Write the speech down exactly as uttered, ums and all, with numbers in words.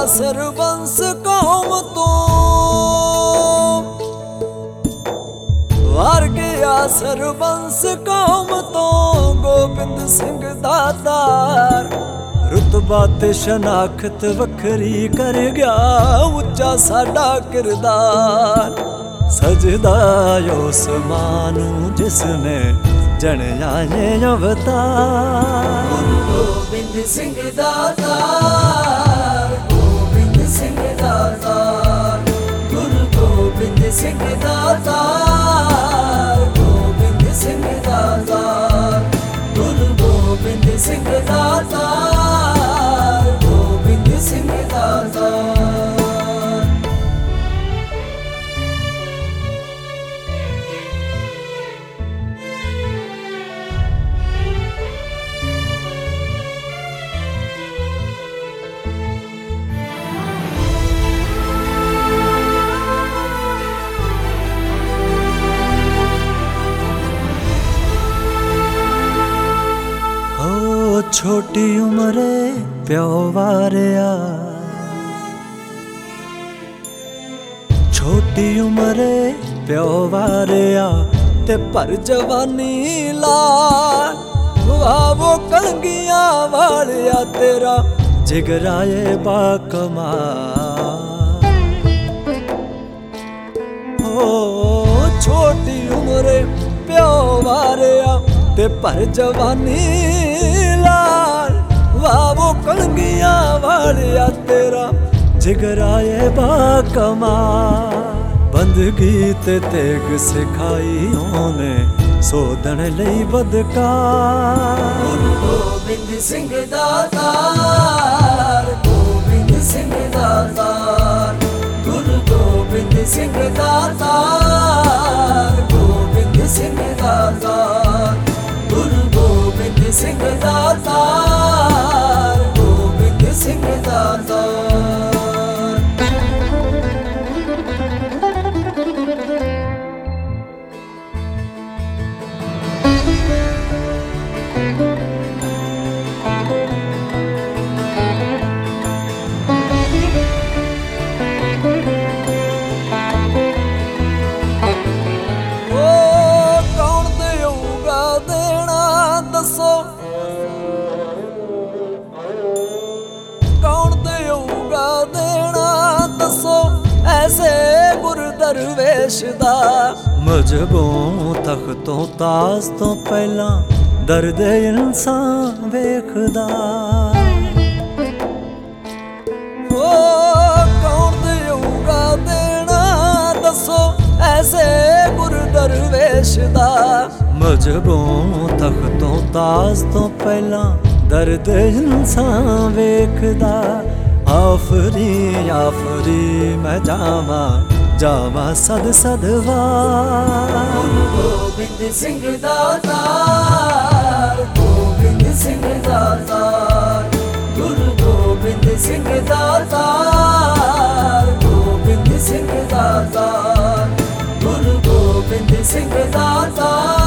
ਸਰਬੰਸ ਕੌਮ ਤੋਂ, ਵਾਰ ਗਿਆ ਸਰਬੰਸ ਕੌਮ ਤੋਂ ਗੋਬਿੰਦ ਸਿੰਘ ਦਾਤਾਰ। ਰੁਤਬਾ ਤੇ ਸ਼ਨਾਖਤ ਵੱਖਰੀ ਕਰ ਗਿਆ ਉੱਚਾ ਸਾਡਾ ਕਿਰਦਾਰ। ਸਜਦਾ ਉਸ ਮਾਂ ਨੂੰ ਜਿਸਨੇ ਜਣਿਆ ਇਹ ਅਵਤਾਰ। ਗੁਰੂ ਗੋਬਿੰਦ ਸਿੰਘ ਦਾਤਾਰ, ਗੋਬਿੰਦ ਸਿੰਘ ਦਾਤਾਰ, ਗੁਰੂ ਗੋਬਿੰਦ ਸਿੰਘ ਦਾਤਾਰ, ਗੋਬਿੰਦ ਸਿੰਘ ਦਾਤਾਰ, ਗੁਰੂ ਗੋਬਿੰਦ ਸਿੰਘ ਦਾਤਾਰ, ਗੋਬਿੰਦ ਸਿੰਘ ਦਾਤਾਰ। ਛੋਟੀ ਉਮਰੇ ਪਿਓ ਵਾਰਿਆ, ਛੋਟੀ ਉਮਰੇ ਪਿਓ ਵਾਰਿਆ ਤੇ ਭਰ ਜਵਾਨੀ ਲਾਲ। ਵਾਵੋ ਕਲਗੀਆਂ ਵਾਲਿਆ ਤੇਰਾ ਜਿਗਰਾਏ ਬਾਕਮਾਲ। ਓ ਛੋਟੀ ਉਮਰੇ ਪਿਓ ਵਾਰਿਆ ਤੇ ਭਰ ਜਵਾਨੀ ਲਾਲ। ਵਾਵੋ ਕਲਗੀਆਂ ਵਾਲਿਆ ਤੇਰਾ ਜਿਗਰਾਏ ਬਾਕਮਾਲ। ਬੰਦਗੀ ਤੇ ਤੇਗ ਸਿਖਾਈ ਉਹਨੇ ਸੋਧਣ ਲਈ ਬਦਕਾਰ। ਗੁਰੂ ਗੋਬਿੰਦ ਸਿੰਘ ਦਾਤਾਰ, ਗੋਬਿੰਦ ਸਿੰਘ ਦਾਤਾਰ, ਗੁਰੂ ਗੋਬਿੰਦ ਸਿੰਘ ਦਾਤਾਰ, ਗੋਬਿੰਦ ਸਿੰਘ ਦਾਤਾਰ, ਗੁਰੂ ਗੋਬਿੰਦ ਸਿੰਘ ਦਾਤਾਰ, ਗੋਬਿੰਦ ਸਿੰਘ ਦਾਤਾਰ। ਕੌਣ ਦੇਊਗਾ ਦੇਣਾ ਦੱਸੋ ਐਸੇ ਗੁਰ ਦਰਵੇਸ਼ ਦਾ। ਮਜਬੋਂ ਤਖਤੋਂ ਤਾਜ ਤੋਂ ਪਹਿਲਾਂ ਦਰਦ ਇਨਸਾਨ ਵੇਖਦਾ। ਓ ਕੌਣ ਦੇਊਗਾ ਦੇਣਾ ਦੱਸੋ ਐਸੇ ਗੁਰ ਦਰਵੇਸ਼ ਦਾ। ਮਜਬੋਂ ਤਖਤੋਂ ਤਾਜ ਤੋਂ ਪਹਿਲਾਂ ਦਰਦ ਇਨਸਾਨ ਵੇਖਦਾ। ਆਫਰੀ ਆਫਰੀ ਮੈਂ ਜਾਵਾਂ ਜਾਵਾਂ ਸਦ ਸਦਵਾਰ। ਗੁਰੂ ਗੋਬਿੰਦ ਸਿੰਘ ਦਾਤਾਰ, ਗੋਬਿੰਦ ਸਿੰਘ ਦਾਤਾਰ, ਗੁਰੂ ਗੋਬਿੰਦ ਸਿੰਘ ਦਾਤਾਰ, ਗੋਬਿੰਦ ਸਿੰਘ ਦਾਤਾਰ, ਗੁਰੂ ਗੋਬਿੰਦ ਸਿੰਘ ਦਾਤਾਰ।